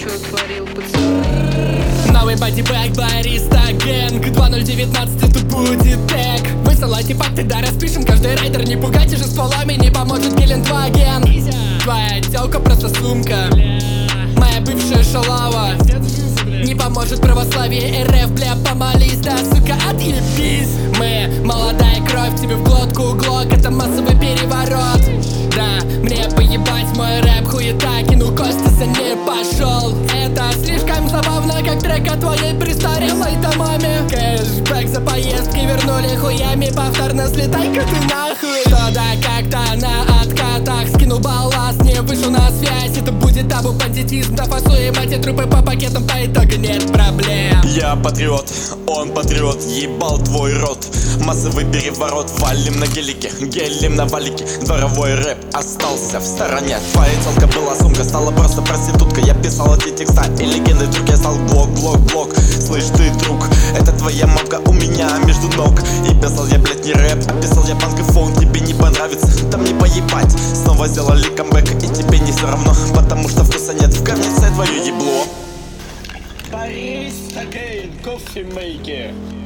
чё творил, пацаны? Новый бодибэк, бариста гэнг 2019, это будет тег. Высылайте факты, да распишем каждый райдер. Не пугайте же стволами, не поможет Гелендваген. Твоя тёлка просто сумка, моя бывшая шалава. Не поможет православие РФ, бля, помолись, да, сука, отъебись. Мы молодая кровь, тебе в глотку глок, это массовый переворот. Да, мне поебать мой рэп, хуета, кинул кости, за ней пошел. Это слишком забавно, как трек о твоей престарелой домаме. Кэшбэк за поездки вернули хуями, повторно слетай-ка ты нахуй. Что да, как-то на откатах скинул балласт, не вышел на связь. Это будет табу, бандитизм, да фасу, ебать, и трупы по пакетам, по итогу нет проблем. Я патриот, он патриот, ебал твой рот. Массовый переворот, валим на гелике, гелим на валике. Дворовой рэп остался в стороне. Твоя телка была сумка, стала просто проститутка. Я писал эти текста и легенды, вдруг я стал блок. Слышь ты, друг, это твоя мамка у меня между ног. И писал я, блядь, не рэп, а писал я панк и фон. Тебе не понравится, да мне поебать. Снова сделали камбэк, и тебе не все равно, потому что вкуса нет в говнице твое ебло. Бариста Гейн, кофемейкер.